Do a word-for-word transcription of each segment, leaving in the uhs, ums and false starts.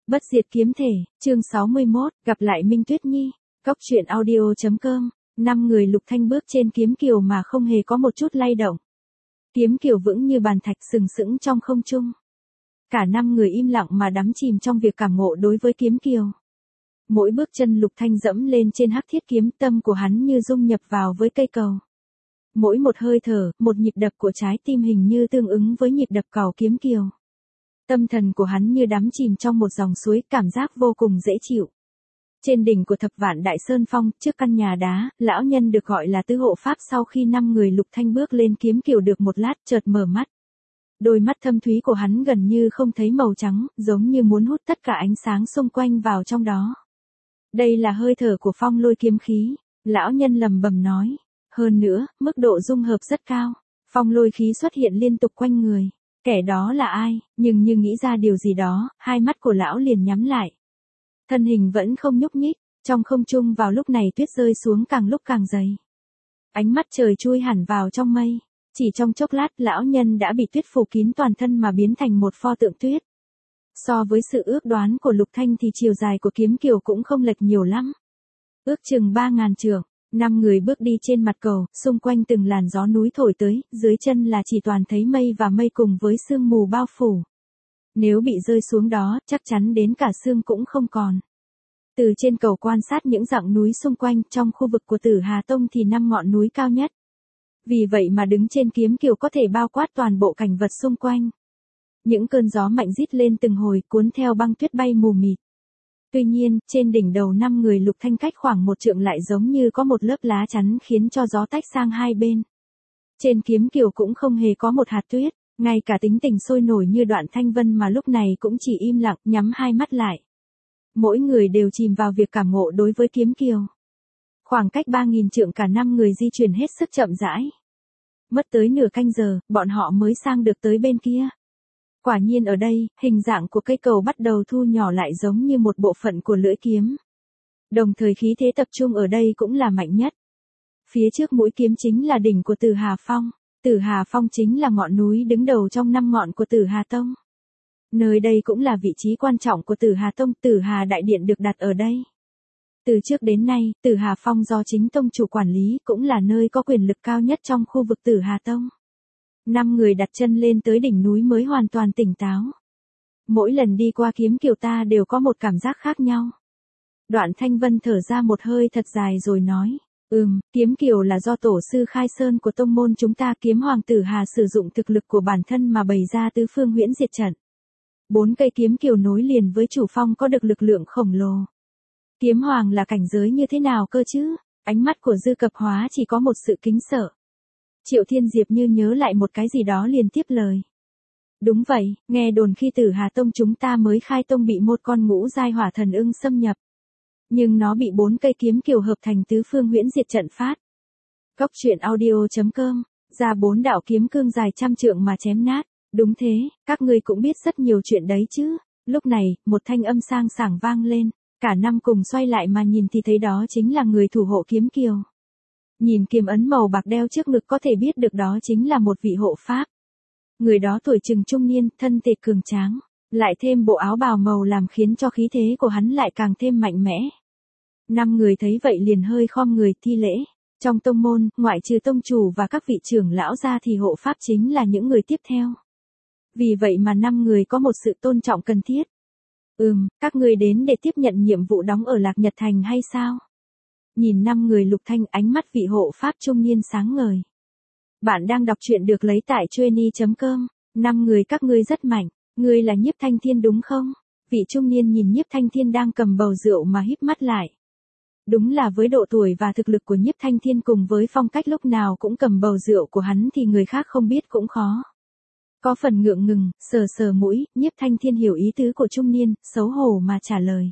Bất diệt kiếm thể, chương sáu mươi mốt, gặp lại Minh Tuyết Nhi. Cốc truyện audio chấm com. Năm người Lục Thanh bước trên kiếm kiều mà không hề có một chút lay động. Kiếm kiều vững như bàn thạch sừng sững trong không trung. Cả năm người im lặng mà đắm chìm trong việc cảm ngộ đối với kiếm kiều. Mỗi bước chân Lục Thanh dẫm lên trên hắc thiết kiếm, tâm của hắn như dung nhập vào với cây cầu. Mỗi một hơi thở, một nhịp đập của trái tim hình như tương ứng với nhịp đập cầu kiếm kiều. Tâm thần của hắn như đắm chìm trong một dòng suối, cảm giác vô cùng dễ chịu. Trên đỉnh của Thập Vạn Đại Sơn Phong, trước căn nhà đá, lão nhân được gọi là tứ hộ pháp sau khi năm người Lục Thanh bước lên kiếm kiều được một lát chợt mở mắt. Đôi mắt thâm thúy của hắn gần như không thấy màu trắng, giống như muốn hút tất cả ánh sáng xung quanh vào trong đó. Đây là hơi thở của phong lôi kiếm khí, lão nhân lẩm bẩm nói. Hơn nữa, mức độ dung hợp rất cao, phong lôi khí xuất hiện liên tục quanh người. Kẻ đó là ai, nhưng như nghĩ ra điều gì đó, hai mắt của lão liền nhắm lại. Thân hình vẫn không nhúc nhích, trong không trung vào lúc này tuyết rơi xuống càng lúc càng dày. Ánh mắt trời chui hẳn vào trong mây, chỉ trong chốc lát lão nhân đã bị tuyết phủ kín toàn thân mà biến thành một pho tượng tuyết. So với sự ước đoán của Lục Thanh thì chiều dài của kiếm kiều cũng không lệch nhiều lắm. Ước chừng ba ngàn trượng. Năm người bước đi trên mặt cầu, xung quanh từng làn gió núi thổi tới, dưới chân là chỉ toàn thấy mây và mây cùng với sương mù bao phủ. Nếu bị rơi xuống đó, chắc chắn đến cả xương cũng không còn. Từ trên cầu quan sát những dặng núi xung quanh, trong khu vực của Tử Hà Tông thì năm ngọn núi cao nhất. Vì vậy mà đứng trên kiếm kiều có thể bao quát toàn bộ cảnh vật xung quanh. Những cơn gió mạnh rít lên từng hồi, cuốn theo băng tuyết bay mù mịt. Tuy nhiên, trên đỉnh đầu năm người Lục Thanh cách khoảng một trượng lại giống như có một lớp lá chắn khiến cho gió tách sang hai bên. Trên kiếm kiều cũng không hề có một hạt tuyết, ngay cả tính tình sôi nổi như Đoạn Thanh Vân mà lúc này cũng chỉ im lặng, nhắm hai mắt lại. Mỗi người đều chìm vào việc cảm ngộ đối với kiếm kiều. Khoảng cách ba nghìn trượng cả năm người di chuyển hết sức chậm rãi. Mất tới nửa canh giờ, bọn họ mới sang được tới bên kia. Quả nhiên ở đây, hình dạng của cây cầu bắt đầu thu nhỏ lại giống như một bộ phận của lưỡi kiếm. Đồng thời khí thế tập trung ở đây cũng là mạnh nhất. Phía trước mũi kiếm chính là đỉnh của Tử Hà Phong. Tử Hà Phong chính là ngọn núi đứng đầu trong năm ngọn của Tử Hà Tông. Nơi đây cũng là vị trí quan trọng của Tử Hà Tông, Tử Hà Đại Điện được đặt ở đây. Từ trước đến nay, Tử Hà Phong do chính tông chủ quản lý, cũng là nơi có quyền lực cao nhất trong khu vực Tử Hà Tông. Năm người đặt chân lên tới đỉnh núi mới hoàn toàn tỉnh táo. Mỗi lần đi qua kiếm kiều ta đều có một cảm giác khác nhau. Đoạn Thanh Vân thở ra một hơi thật dài rồi nói, ừm, kiếm kiều là do tổ sư Khai Sơn của tông môn chúng ta Kiếm Hoàng Tử Hà sử dụng thực lực của bản thân mà bày ra tứ phương huyễn diệt trận. Bốn cây kiếm kiều nối liền với chủ phong có được lực lượng khổng lồ. Kiếm Hoàng là cảnh giới như thế nào cơ chứ? Ánh mắt của Dư Cập Hóa chỉ có một sự kính sợ. Triệu Thiên Diệp như nhớ lại một cái gì đó liền tiếp lời. Đúng vậy, nghe đồn khi Tử Hà Tông chúng ta mới khai tông bị một con ngũ giai hỏa thần ưng xâm nhập. Nhưng nó bị bốn cây kiếm kiều hợp thành tứ phương huyễn diệt trận phát. Cốc truyện audio chấm com, ra bốn đạo kiếm cương dài trăm trượng mà chém nát. Đúng thế, các ngươi cũng biết rất nhiều chuyện đấy chứ. Lúc này, một thanh âm sang sảng vang lên. Cả năm cùng xoay lại mà nhìn thì thấy đó chính là người thủ hộ kiếm kiều. Nhìn kiếm ấn màu bạc đeo trước ngực có thể biết được đó chính là một vị hộ pháp. Người đó tuổi chừng trung niên, thân thể cường tráng, lại thêm bộ áo bào màu làm khiến cho khí thế của hắn lại càng thêm mạnh mẽ. Năm người thấy vậy liền hơi khom người thi lễ. Trong tông môn, ngoại trừ tông chủ và các vị trưởng lão ra thì hộ pháp chính là những người tiếp theo. Vì vậy mà năm người có một sự tôn trọng cần thiết. Ừm, các người đến để tiếp nhận nhiệm vụ đóng ở Lạc Nhật Thành hay sao? Nhìn năm người Lục Thanh, ánh mắt vị hộ pháp trung niên sáng ngời. Bạn đang đọc truyện được lấy tại chueny chấm com. Năm người các ngươi rất mạnh. Ngươi là Nhiếp Thanh Thiên đúng không? Vị trung niên nhìn Nhiếp Thanh Thiên đang cầm bầu rượu mà híp mắt lại. Đúng là với độ tuổi và thực lực của Nhiếp Thanh Thiên cùng với phong cách lúc nào cũng cầm bầu rượu của hắn thì người khác không biết cũng khó. Có phần ngượng ngừng, sờ sờ mũi, Nhiếp Thanh Thiên hiểu ý tứ của trung niên, xấu hổ mà trả lời.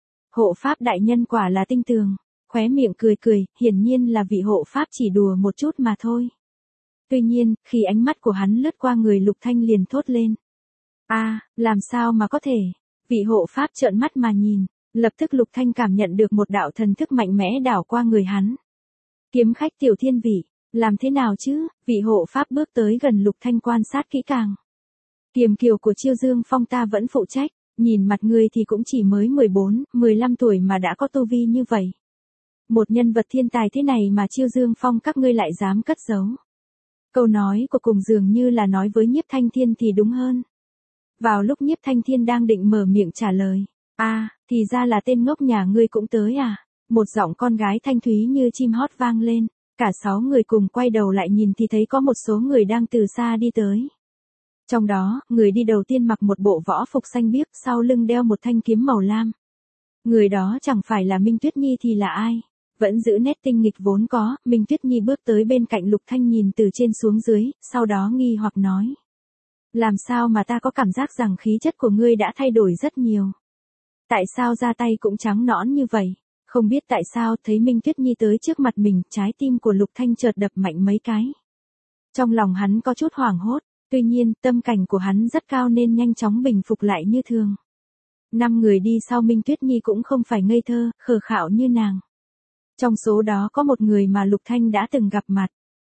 Hộ pháp đại nhân quả là tinh tường. Khóe miệng cười cười, hiển nhiên là vị hộ pháp chỉ đùa một chút mà thôi. Tuy nhiên, khi ánh mắt của hắn lướt qua người Lục Thanh liền thốt lên. A, à, làm sao mà có thể? Vị hộ pháp trợn mắt mà nhìn, lập tức Lục Thanh cảm nhận được một đạo thần thức mạnh mẽ đảo qua người hắn. Kiếm khách Tiểu Thiên Vị, làm thế nào chứ? Vị hộ pháp bước tới gần Lục Thanh quan sát kỹ càng. Kiềm kiều của Chiêu Dương Phong ta vẫn phụ trách, Nhìn mặt ngươi thì cũng chỉ mới mười bốn, mười lăm tuổi mà đã có tu vi như vậy. Một nhân vật thiên tài thế này mà Chiêu Dương Phong các ngươi lại dám cất giấu. Câu nói của cùng dường như là nói với Nhiếp Thanh Thiên thì đúng hơn. Vào lúc Nhiếp Thanh Thiên đang định mở miệng trả lời. À, thì ra là tên ngốc nhà ngươi cũng tới à. Một giọng con gái thanh thúy như chim hót vang lên. Cả sáu người cùng quay đầu lại nhìn thì thấy có một số người đang từ xa đi tới. Trong đó, người đi đầu tiên mặc một bộ võ phục xanh biếc, sau lưng đeo một thanh kiếm màu lam. Người đó chẳng phải là Minh Tuyết Nhi thì là ai? Vẫn giữ nét tinh nghịch vốn có, Minh Tuyết Nhi bước tới bên cạnh Lục Thanh nhìn từ trên xuống dưới, sau đó nghi hoặc nói. Làm sao mà ta có cảm giác rằng khí chất của ngươi đã thay đổi rất nhiều? Tại sao ra tay cũng trắng nõn như vậy? Không biết tại sao thấy Minh Tuyết Nhi tới trước mặt mình, trái tim của Lục Thanh chợt đập mạnh mấy cái. Trong lòng hắn có chút hoảng hốt, tuy nhiên tâm cảnh của hắn rất cao nên nhanh chóng bình phục lại như thường. Năm người đi sau Minh Tuyết Nhi cũng không phải ngây thơ, khờ khạo như nàng. Trong số đó có một người mà Lục Thanh đã từng gặp mặt.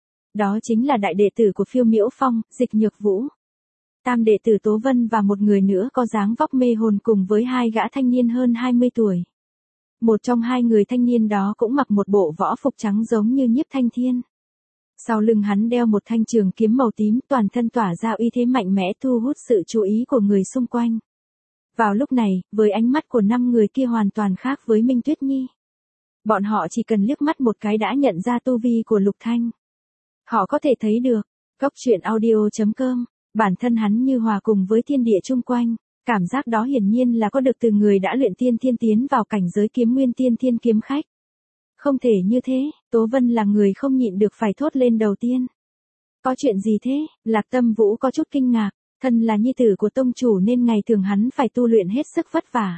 Đó chính là đại đệ tử của Phiêu Miễu Phong, Dịch Nhược Vũ. Tam đệ tử Tố Vân và một người nữa có dáng vóc mê hồn cùng với hai gã thanh niên hơn hai mươi tuổi. Một trong hai người thanh niên đó cũng mặc một bộ võ phục trắng giống như Nhiếp Thanh Thiên. Sau lưng hắn đeo một thanh trường kiếm màu tím, toàn thân tỏa ra uy thế mạnh mẽ thu hút sự chú ý của người xung quanh. Vào lúc này, với ánh mắt của năm người kia hoàn toàn khác với Minh Tuyết Nhi. Bọn họ chỉ cần liếc mắt một cái đã nhận ra tu vi của Lục Thanh. Họ có thể thấy được, Cốc Truyện Audio chấm com, bản thân hắn như hòa cùng với thiên địa chung quanh, cảm giác đó hiển nhiên là có được từ người đã luyện tiên thiên tiến vào cảnh giới kiếm nguyên tiên thiên kiếm khách. Không thể như thế, Tố Vân là người không nhịn được phải thốt lên đầu tiên. Có chuyện gì thế? Lạc Tâm Vũ có chút kinh ngạc, thân là nhi tử của tông chủ nên ngày thường hắn phải tu luyện hết sức vất vả.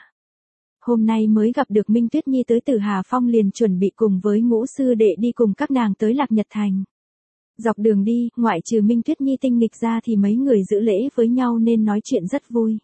Hôm nay mới gặp được Minh Tuyết Nhi tới Tử Hà Phong liền chuẩn bị cùng với ngũ sư đệ đi cùng các nàng tới Lạc Nhật Thành. Dọc đường đi, ngoại trừ Minh Tuyết Nhi tinh nghịch ra thì mấy người giữ lễ với nhau nên nói chuyện rất vui.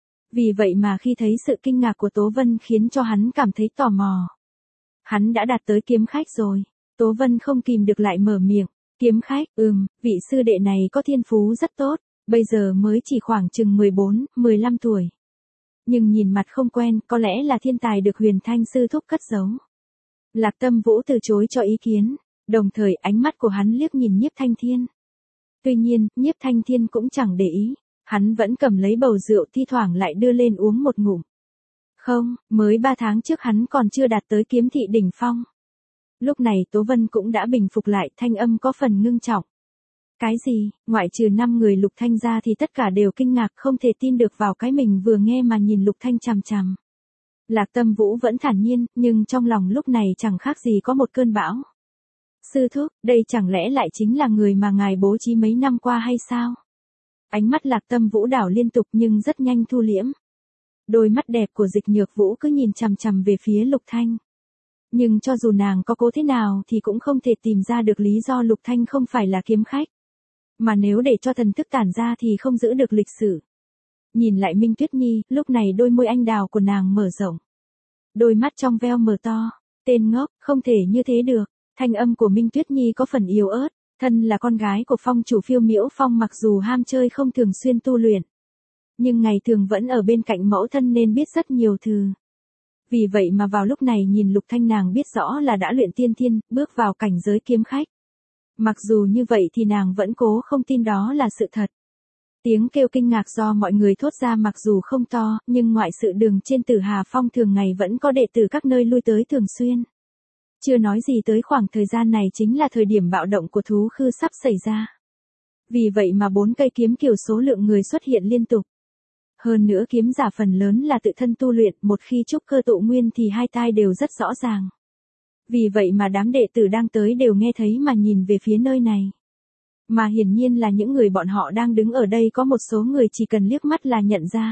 Vì vậy mà khi thấy sự kinh ngạc của Tố Vân khiến cho hắn cảm thấy tò mò. Hắn đã đạt tới kiếm khách rồi. Tố Vân không kìm được lại mở miệng. Kiếm khách, ừm, vị sư đệ này có thiên phú rất tốt, bây giờ mới chỉ khoảng chừng mười bốn, mười lăm tuổi. Nhưng nhìn mặt không quen, có lẽ là thiên tài được Huyền Thanh sư thúc cất giấu. Lạc Tâm Vũ từ chối cho ý kiến, đồng thời ánh mắt của hắn liếc nhìn Nhiếp Thanh Thiên. Tuy nhiên, Nhiếp Thanh Thiên cũng chẳng để ý, hắn vẫn cầm lấy bầu rượu thi thoảng lại đưa lên uống một ngụm. Không, mới ba tháng trước hắn còn chưa đạt tới kiếm thị đỉnh phong. Lúc này Tố Vân cũng đã bình phục lại, thanh âm có phần ngưng trọng. Cái gì, ngoại trừ năm người Lục Thanh ra thì tất cả đều kinh ngạc không thể tin được vào cái mình vừa nghe mà nhìn Lục Thanh chằm chằm. Lạc Tâm Vũ vẫn thản nhiên, nhưng trong lòng lúc này chẳng khác gì có một cơn bão. Sư thúc, đây chẳng lẽ lại chính là người mà ngài bố trí mấy năm qua hay sao? Ánh mắt Lạc Tâm Vũ đảo liên tục nhưng rất nhanh thu liễm. Đôi mắt đẹp của Dịch Nhược Vũ cứ nhìn chằm chằm về phía Lục Thanh. Nhưng cho dù nàng có cố thế nào thì cũng không thể tìm ra được lý do Lục Thanh không phải là kiếm khách. Mà nếu để cho thần thức tản ra thì không giữ được lịch sử. Nhìn lại Minh Tuyết Nhi, lúc này đôi môi anh đào của nàng mở rộng. Đôi mắt trong veo mở to. Tên ngốc, không thể như thế được. Thanh âm của Minh Tuyết Nhi có phần yếu ớt. Thân là con gái của phong chủ Phiêu Miễu Phong mặc dù ham chơi không thường xuyên tu luyện. Nhưng ngày thường vẫn ở bên cạnh mẫu thân nên biết rất nhiều thứ. Vì vậy mà vào lúc này nhìn Lục Thanh nàng biết rõ là đã luyện tiên thiên, bước vào cảnh giới kiếm khách. Mặc dù như vậy thì nàng vẫn cố không tin đó là sự thật. Tiếng kêu kinh ngạc do mọi người thốt ra mặc dù không to, nhưng ngoại sự đường trên Tử Hà Phong thường ngày vẫn có đệ tử các nơi lui tới thường xuyên. Chưa nói gì tới khoảng thời gian này chính là thời điểm bạo động của thú khư sắp xảy ra. Vì vậy mà bốn cây kiếm kiều số lượng người xuất hiện liên tục. Hơn nữa kiếm giả phần lớn là tự thân tu luyện, một khi trúc cơ tụ nguyên thì hai tai đều rất rõ ràng. Vì vậy mà đám đệ tử đang tới đều nghe thấy mà nhìn về phía nơi này. Mà hiển nhiên là những người bọn họ đang đứng ở đây có một số người chỉ cần liếc mắt là nhận ra.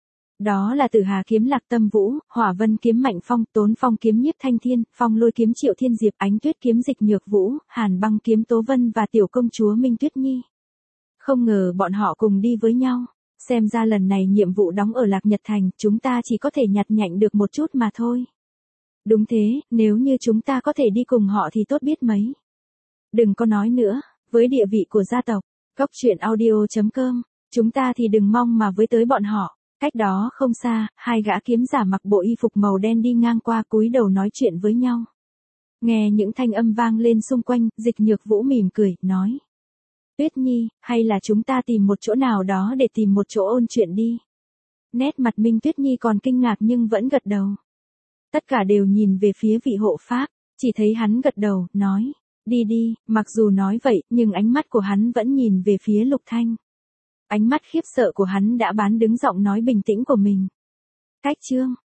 Đó là Tử Hà kiếm Lạc Tâm Vũ, Hỏa Vân kiếm Mạnh Phong, Tốn Phong kiếm Nhiếp Thanh Thiên, Phong Lôi kiếm Triệu Thiên Diệp, Ánh Tuyết kiếm Dịch Nhược Vũ, Hàn Băng kiếm Tố Vân và tiểu công chúa Minh Tuyết Nhi. Không ngờ bọn họ cùng đi với nhau. Xem ra lần này nhiệm vụ đóng ở Lạc Nhật Thành, chúng ta chỉ có thể nhặt nhạnh được một chút mà thôi. Đúng thế, nếu như chúng ta có thể đi cùng họ thì tốt biết mấy. Đừng có nói nữa, với địa vị của gia tộc, Cốc Truyện Audio chấm com, chúng ta thì đừng mong mà với tới bọn họ. Cách đó không xa, hai gã kiếm giả mặc bộ y phục màu đen đi ngang qua cúi đầu nói chuyện với nhau. Nghe những thanh âm vang lên xung quanh, Dịch Nhược Vũ mỉm cười, nói. Tuyết Nhi, hay là chúng ta tìm một chỗ nào đó để tìm một chỗ ôn chuyện đi. Nét mặt Minh Tuyết Nhi còn kinh ngạc nhưng vẫn gật đầu. Tất cả đều nhìn về phía vị hộ pháp, chỉ thấy hắn gật đầu, nói. Đi đi, mặc dù nói vậy, nhưng ánh mắt của hắn vẫn nhìn về phía Lục Thanh. Ánh mắt khiếp sợ của hắn đã bán đứng giọng nói bình tĩnh của mình. Cách chương